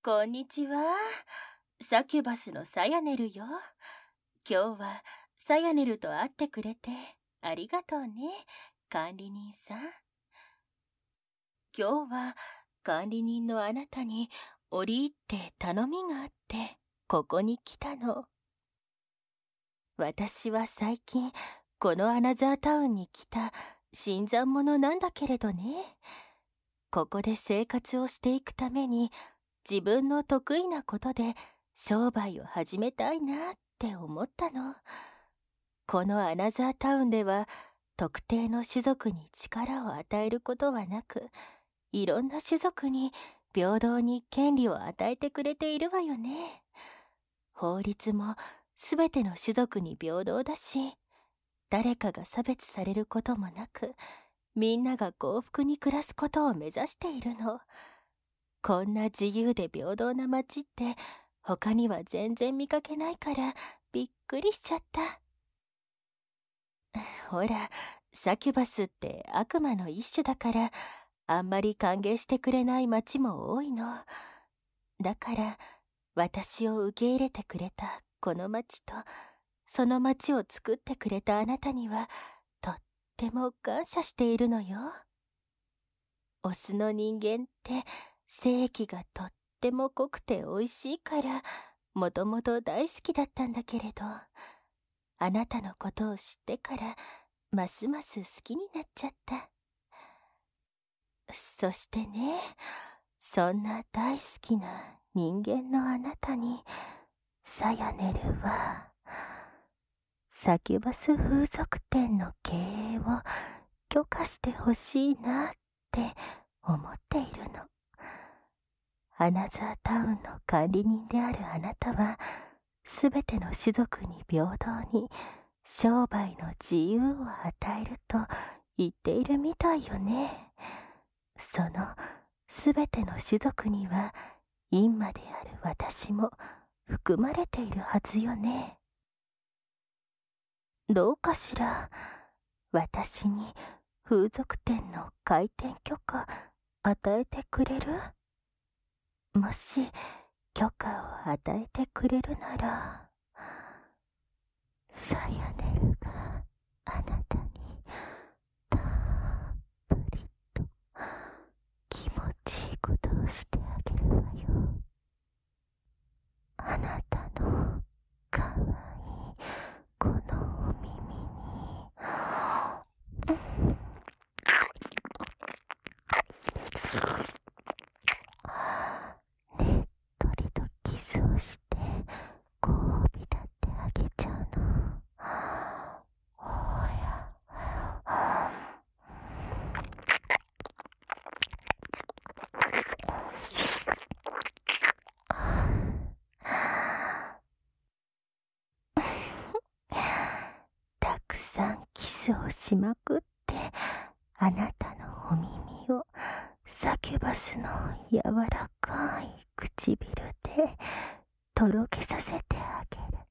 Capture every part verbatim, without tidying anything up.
こんにちは。サキュバスのサヤネルよ。今日はサヤネルと会ってくれてありがとうね、管理人さん。今日は管理人のあなたに折り入って頼みがあってここに来たの。私は最近このアナザータウンに来た新参者なんだけれどね。ここで生活をしていくために自分の得意なことで商売を始めたいなって思ったの。このアナザータウンでは特定の種族に力を与えることはなく、いろんな種族に平等に権利を与えてくれているわよね。法律もすべての種族に平等だし、誰かが差別されることもなく、みんなが幸福に暮らすことを目指しているの。こんな自由で平等な街って他には全然見かけないからびっくりしちゃった。ほら、サキュバスって悪魔の一種だからあんまり歓迎してくれない街も多いの。だから私を受け入れてくれたこの街とその街を作ってくれたあなたにはとっても感謝しているのよ。オスの人間って精液がとっても濃くて美味しいからもともと大好きだったんだけれど、あなたのことを知ってからますます好きになっちゃった。そしてね、そんな大好きな人間のあなたにサヤネルはサキュバス風俗店の経営を許可してほしいなって思っているの。アナザータウンの管理人であるあなたはすべての種族に平等に商売の自由を与えると言っているみたいよね。そのすべての種族には陰魔である私も含まれているはずよね。どうかしら、私に風俗店の開店許可与えてくれる？もし許可を与えてくれるなら、サヤネルがあなたにたっぷりと気持ちいいことをしてあげるわよ。あなたのかわいいこのお耳に、うんねっとりとキスをしてご褒美だってあげちゃうの。おやたくさんキスをしまくってあなたのお耳をサキュバスの柔らかい唇でとろけさせてあげる。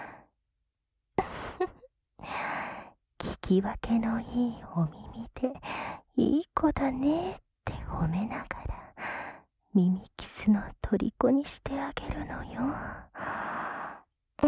聞き分けのいいお耳でいい子だねって褒めながら耳キスの虜にしてあげるのよ。うん、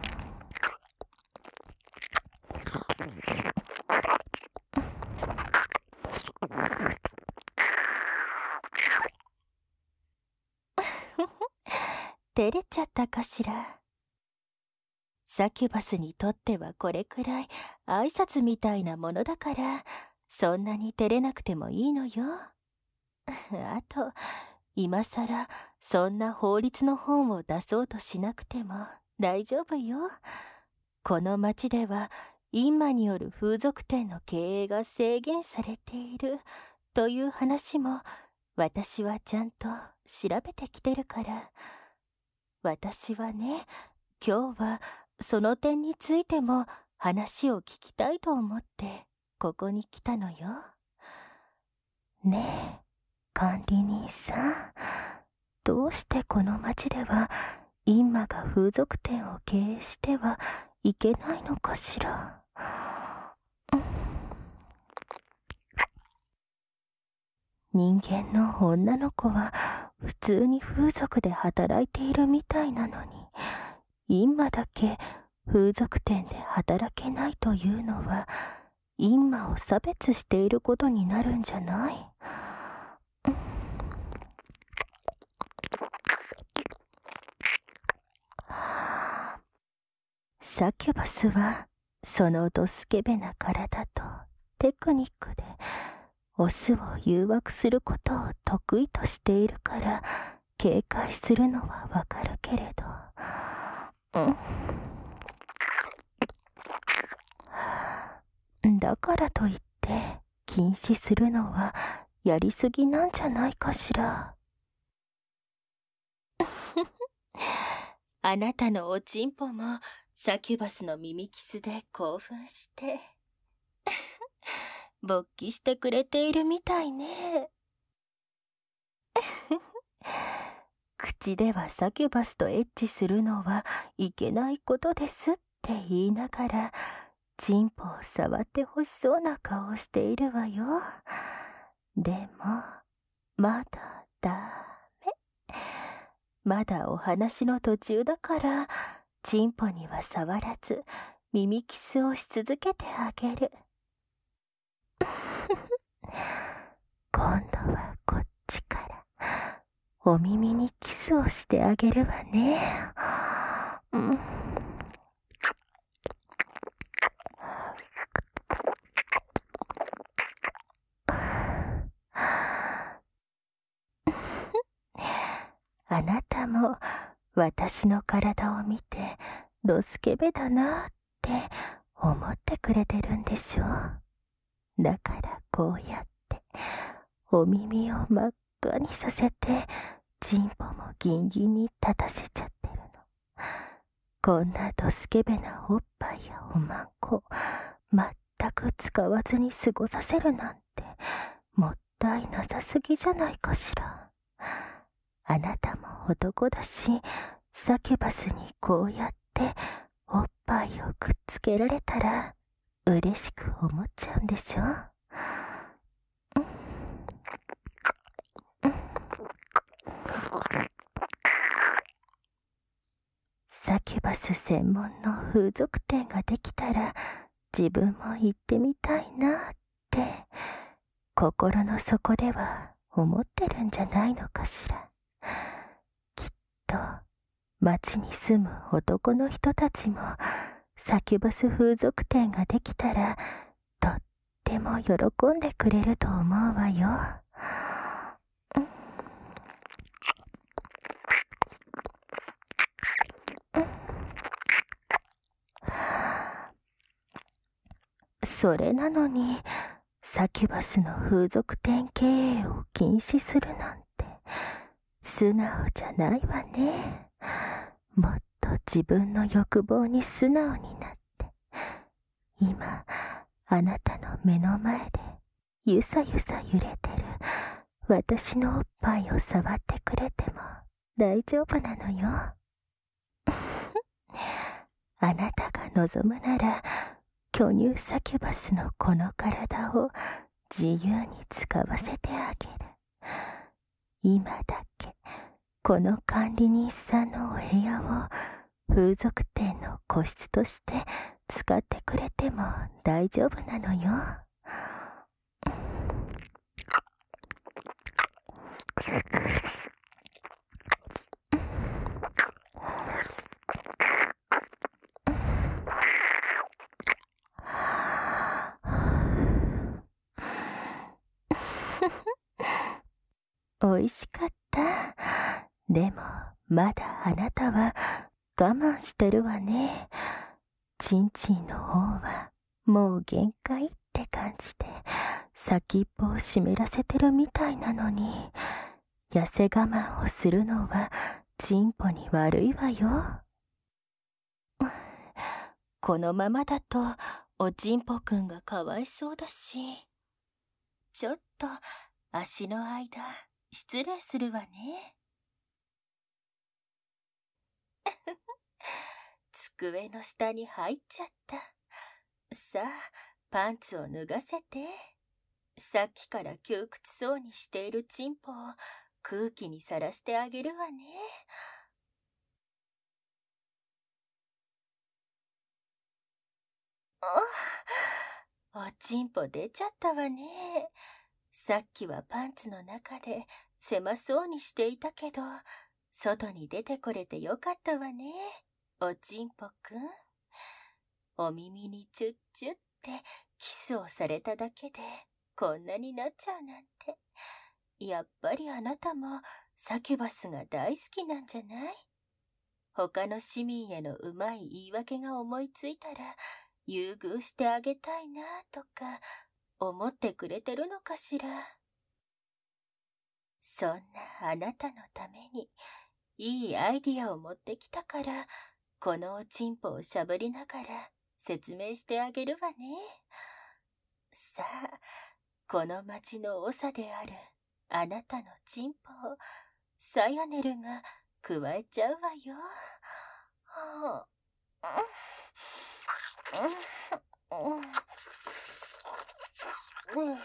照れちゃったかしら。サキュバスにとってはこれくらい挨拶みたいなものだからそんなに照れなくてもいいのよ。あと今さらそんな法律の本を出そうとしなくても大丈夫よ。この町では陰魔による風俗店の経営が制限されているという話も私はちゃんと調べてきてるから。私はね、今日はその点についても話を聞きたいと思ってここに来たのよ。ねえ、管理人さん、どうしてこの町では陰魔が風俗店を経営してはいけないのかしら。うん、人間の女の子は普通に風俗で働いているみたいなのに、今だけ風俗店で働けないというのは、今を差別していることになるんじゃない？サキュバスはそのドスケベな体とテクニックでオスを誘惑することを得意としているから警戒するのはわかるけれど、うん、だからといって禁止するのはやりすぎなんじゃないかしら。あなたのおちんぽもサキュバスの耳キスで興奮して勃起してくれているみたいね。口ではサキュバスとエッチするのはいけないことですって言いながらチンポを触ってほしそうな顔をしているわよ。でもまだダメ。まだお話の途中だからチンポには触らず耳キスをし続けてあげる。今度はこっちからお耳にキスをしてあげるわね。うん、あなたも私の体を見てドスケベだなって思ってくれてるんでしょう。だからこうやってお耳を真っ赤にさせてチンポもギンギンに立たせちゃってるの。こんなドスケベなおっぱいやおまんこ全く使わずに過ごさせるなんてもったいなさすぎじゃないかしら。あなたも男だしサキュバスにこうやっておっぱいをくっつけられたら嬉しく思っちゃうんでしょ。サキュバス専門の風俗店ができたら自分も行ってみたいなって心の底では思ってるんじゃないのかしら。きっと町に住む男の人たちもサキュバス風俗店ができたらとっても喜んでくれると思うわよ。それなのにサキュバスの風俗店経営を禁止するなんて素直じゃないわね。もっと自分の欲望に素直になって今あなたの目の前でゆさゆさ揺れてる私のおっぱいを触ってくれても大丈夫なのよ。あなたが望むなら巨乳サキュバスのこの体を自由に使わせてあげる。今だけこの管理人さんのお部屋を風俗店の個室として使ってくれても大丈夫なのよ。おいしかった。でもまだあなたは我慢してるわね。ちんちんの方はもう限界って感じで先っぽを湿らせてるみたいなのに、痩せ我慢をするのはちんぽに悪いわよ。このままだとおちんぽくんがかわいそうだし、ちょっと足の間失礼するわね。机の下に入っちゃった。さあパンツを脱がせて。さっきから窮屈そうにしているチンポを空気にさらしてあげるわね。あ、おちんぽ出ちゃったわね。さっきはパンツの中で狭そうにしていたけど、外に出てこれてよかったわね、おちんぽくん。お耳にチュッチュってキスをされただけでこんなになっちゃうなんて。やっぱりあなたもサキュバスが大好きなんじゃない？他の市民へのうまい言い訳が思いついたら優遇してあげたいなとか思ってくれてるのかしら。そんなあなたのためにいいアイディアを持ってきたから、このおちんぽをしゃぶりながら説明してあげるわね。さあ、この町の長であるあなたのチンポをサヤネルがくわえちゃうわよ。はあ、うんうんうんうん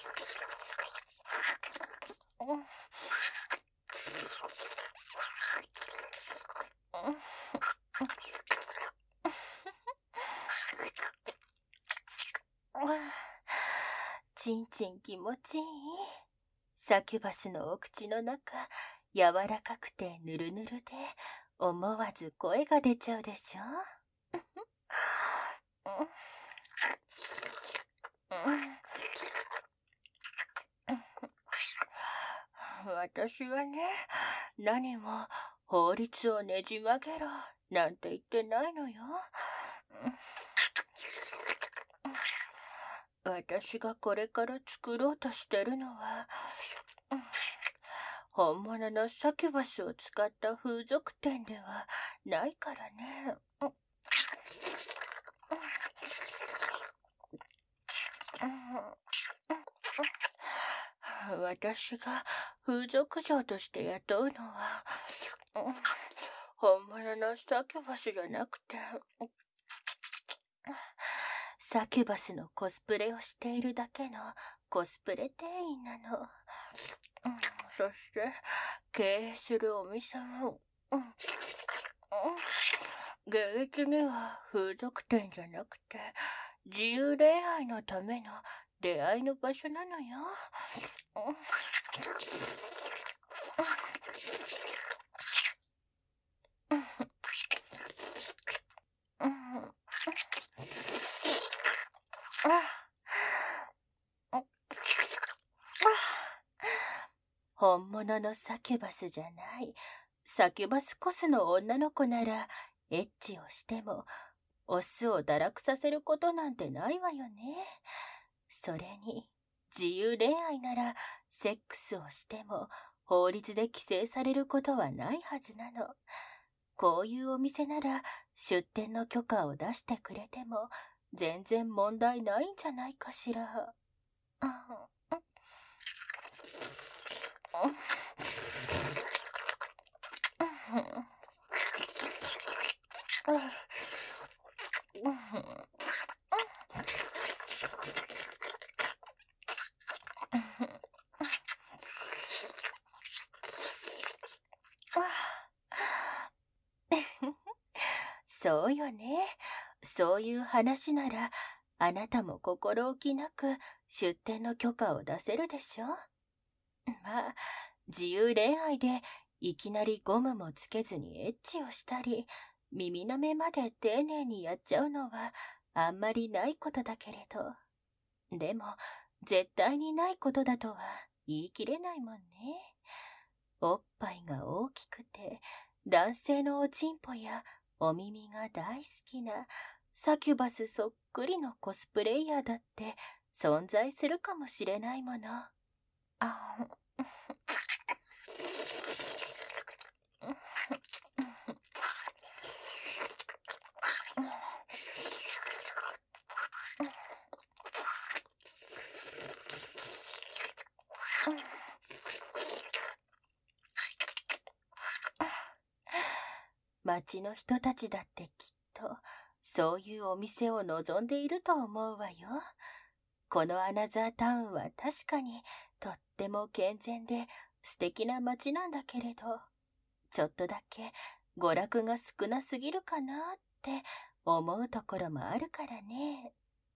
ちんちん気持ちいい。サキュバスのお口の中、柔らかくてぬるぬるで思わず声が出ちゃうでしょ。私はね、何も法律をねじ曲げろなんて言ってないのよ。私がこれから作ろうとしてるのは、本物のサキュバスを使った風俗店ではないからね。私が風俗嬢として雇うのは、本物のサキュバスじゃなくて、サキュバスのコスプレをしているだけのコスプレ店員なの。そして経営するお店も、現実には風俗店じゃなくて自由恋愛のための出会いの場所なのよ。本物のサキュバスじゃない、サキュバスコスの女の子ならエッチをしてもオスを堕落させることなんてないわよね。それに自由恋愛ならセックスをしても法律で規制されることはないはずなの。こういうお店なら出店の許可を出してくれても全然問題ないんじゃないかしら。そうよね。そういう話ならあなたも心置きなく出店の許可を出せるでしょ。まあ自由恋愛でいきなりゴムもつけずにエッチをしたり耳なめまで丁寧にやっちゃうのはあんまりないことだけれど、でも絶対にないことだとは言い切れないもんね。おっぱいが大きくて男性のおちんぽやお耳が大好きなサキュバスそっくりのコスプレイヤーだって存在するかもしれないもの。あ町の人たちだってきっとそういうお店を望んでいると思うわよ。このアナザータウンは確かにとっても健全で素敵な街なんだけれど、ちょっとだけ娯楽が少なすぎるかなって思うところもあるからね。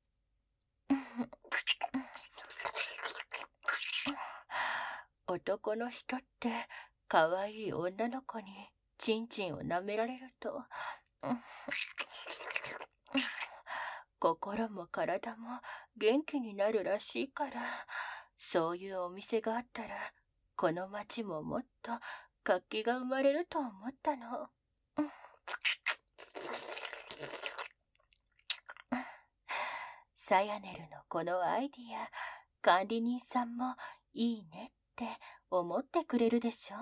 男の人って可愛い女の子にチンチンを舐められると、心も体も元気になるらしいから、そういうお店があったらこの街ももっと活気が生まれると思ったの。サヤネルのこのアイディア、管理人さんもいいねって思ってくれるでしょ。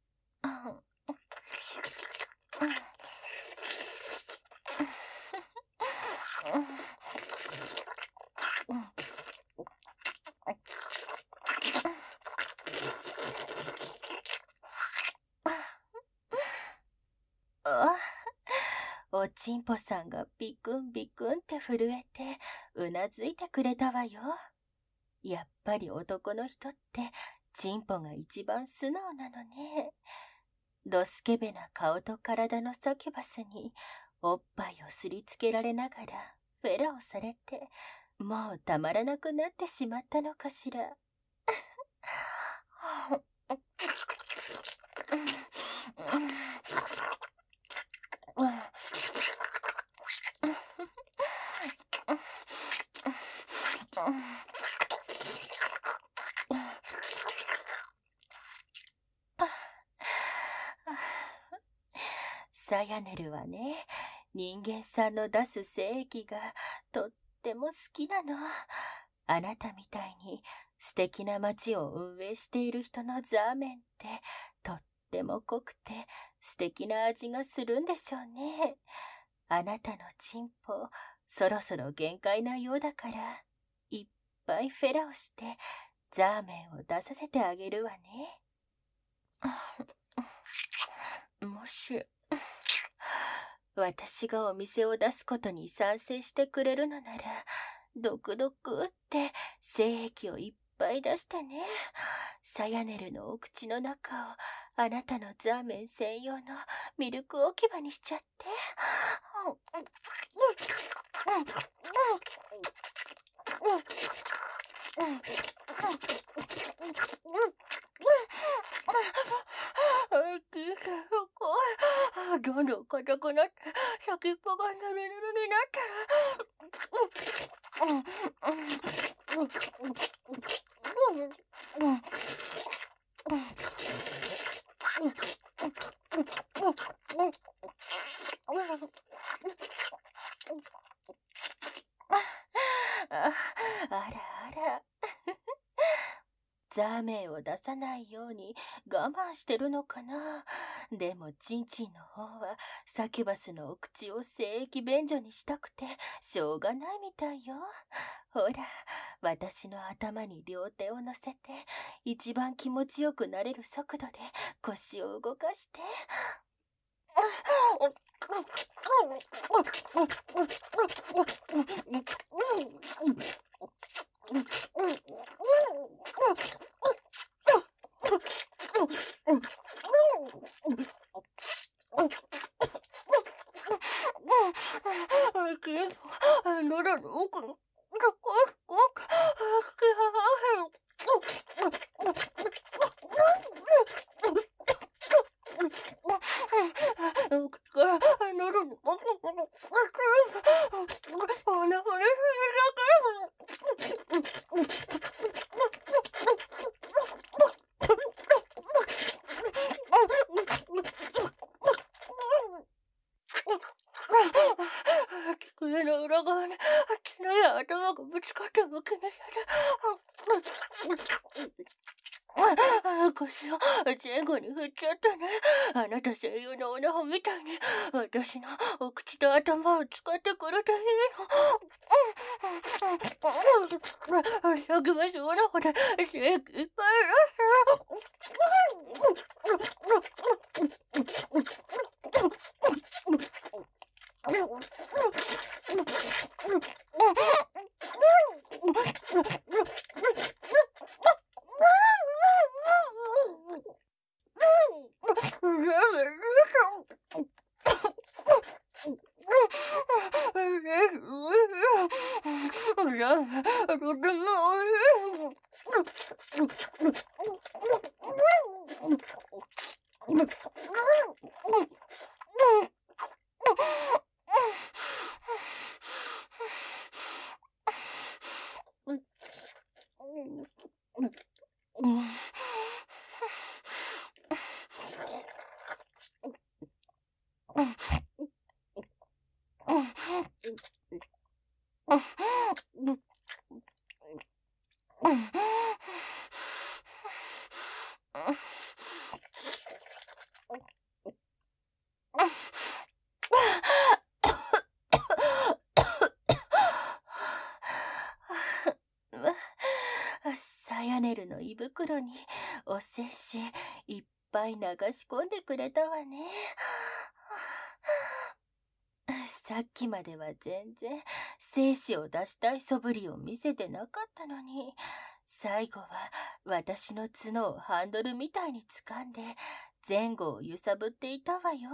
あ、おちんぽさんがビクンビクンって震えてうなずいてくれたわよ。やっぱり男の人ってチンポが一番素直なのね。ドスケベな顔と体のサキュバスにおっぱいをすりつけられながらフェラをされて、もうたまらなくなってしまったのかしら。サヤネルはね、人間さんの出す精液がとっても好きなの。あなたみたいに素敵な街を運営している人のザーメンってとっても濃くて素敵な味がするんでしょうね。あなたのチンポ、そろそろ限界なようだから、いっぱいフェラをしてザーメンを出させてあげるわね。もし私がお店を出すことに賛成してくれるのなら、ドクドクって精液をいっぱい出してね。サヤネルのお口の中をあなたのザーメン専用のミルク置き場にしちゃって。どんどん硬くなって先っぽがぬるぬるになったら、あらあらザーメンを出さないように我慢してるのかな。でもチンチンの方はサキュバスのお口を精液便所にしたくてしょうがないみたいよ。ほら、私の頭に両手を乗せて一番気持ちよくなれる速度で腰を動かして。喉の奥の机の裏側に血のや頭がぶつかってむき出しで腰を前後に振っちゃったね。あなた声優のオナホみたいに私のお口と頭を使ってくれていいの。先はオナホで精液いっぱいサヤネルの胃袋にお精子いっぱい流し込んでくれたわね。さっきまでは全然精子を出したい素振りを見せてなかったのに、最後は私の角をハンドルみたいに掴んで前後を揺さぶっていたわよ。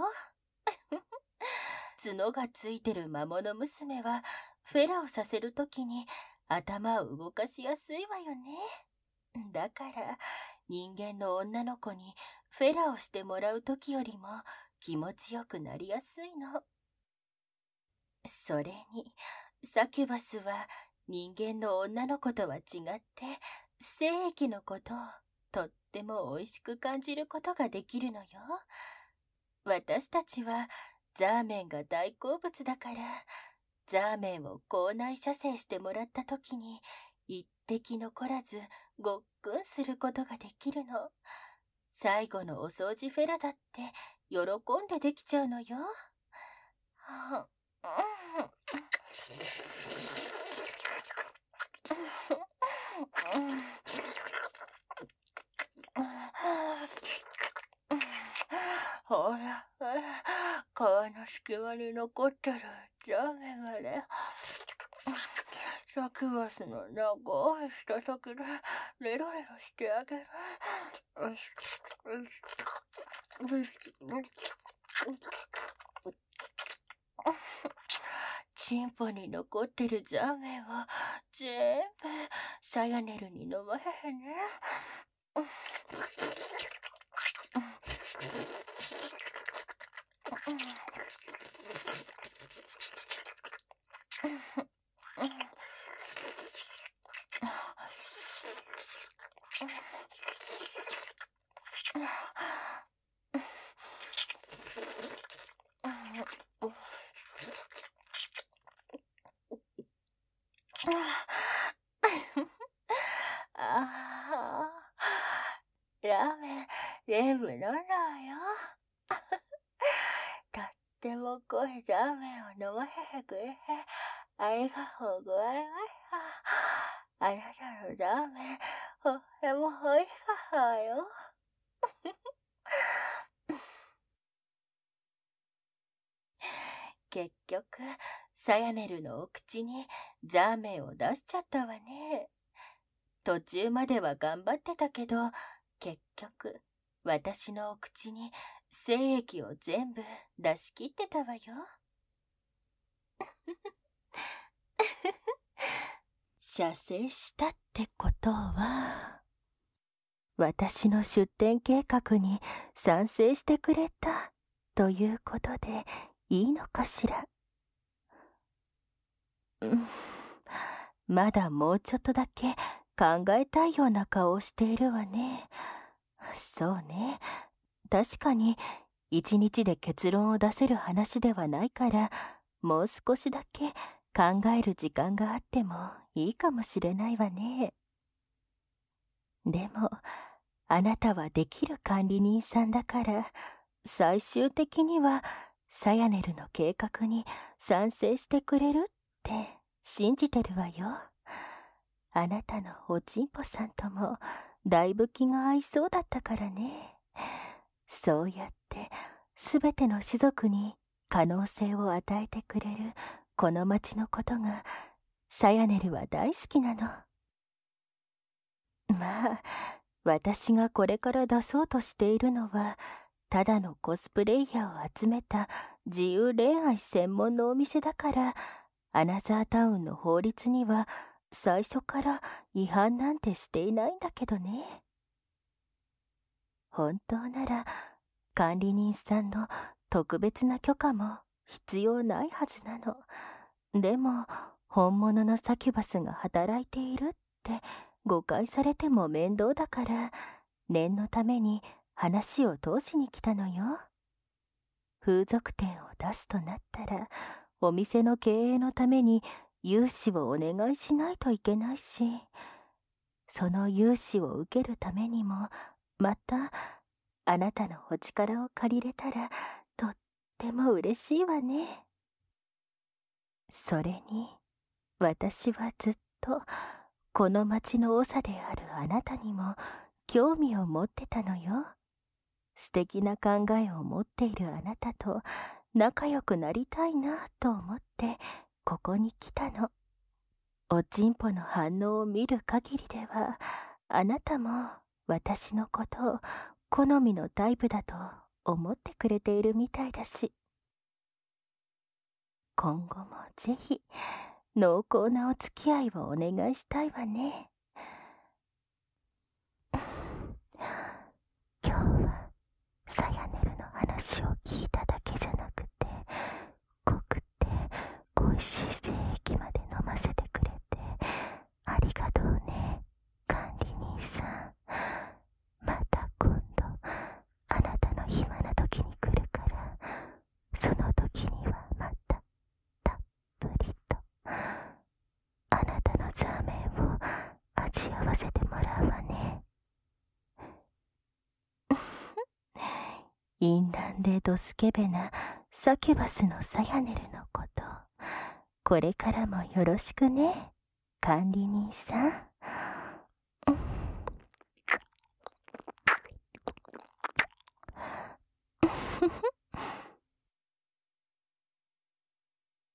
角がついてる魔物娘はフェラをさせるときに頭を動かしやすいわよね。だから人間の女の子にフェラをしてもらうときよりも気持ちよくなりやすいの。それにサキュバスは人間の女の子とは違って精液のことをとっても美味しく感じることができるのよ。私たちはザーメンが大好物だから、ザーメンを口内射精してもらった時に一滴残らずごっくんすることができるの。最後のお掃除フェラだって喜んでできちゃうのよ。はほら、皮の隙間に残ってるザーメンがね、サキュバスの長い舌先でレロレロしてあげる。チンポに残ってるザーメンを全部サヤネルに飲まへんね。ああ、ラーメン全部飲んだわよ。とっても濃いザーメンを飲まへんくれてありがとうございました。あなたのザーメンとっても美味しかったわよ。結局サヤネルのお口にザーメンを出しちゃったわね。途中までは頑張ってたけど、結局私のお口に精液を全部出し切ってたわよ。射精したってことは、私の出店計画に賛成してくれたということでいいのかしら。うん、まだもうちょっとだけ考えたいような顔をしているわね。そうね。確かに一日で結論を出せる話ではないから、もう少しだけ考える時間があってもいいかもしれないわね。でも、あなたはできる管理人さんだから、最終的にはサヤネルの計画に賛成してくれるって信じてるわよ。あなたのおちんぽさんともだいぶ気が合いそうだったからね。そうやってすべての種族に可能性を与えてくれるこの町のことがサヤネルは大好きなの。まあ、私がこれから出そうとしているのはただのコスプレイヤーを集めた自由恋愛専門のお店だから、アナザータウンの法律には最初から違反なんてしていないんだけどね。本当なら管理人さんの特別な許可も必要ないはずなの。でも本物のサキュバスが働いているって誤解されても面倒だから、念のために話を通しに来たのよ。風俗店を出すとなったら、お店の経営のために融資をお願いしないといけないし、その融資を受けるためにもまたあなたのお力を借りれたらとっても嬉しいわね。それに私はずっとこの町の長であるあなたにも興味を持ってたのよ。素敵な考えを持っているあなたと仲良くなりたいなと思ってここに来たの。おちんぽの反応を見る限りでは、あなたも私のことを好みのタイプだと思ってくれているみたいだし、今後もぜひ濃厚なお付き合いをお願いしたいわね。今日はサヤネルの話を聞いただけじゃなくて、濃くて美味しい精液まで飲ませてくれてありがとうね、管理人さん。また今度あなたの暇な時に来るから、その時にはまたたっぷりとあなたのザーメンを味合わせてもらうわね。淫乱でドスケベなサキュバスのサヤネルのこと、これからもよろしくね、管理人さん。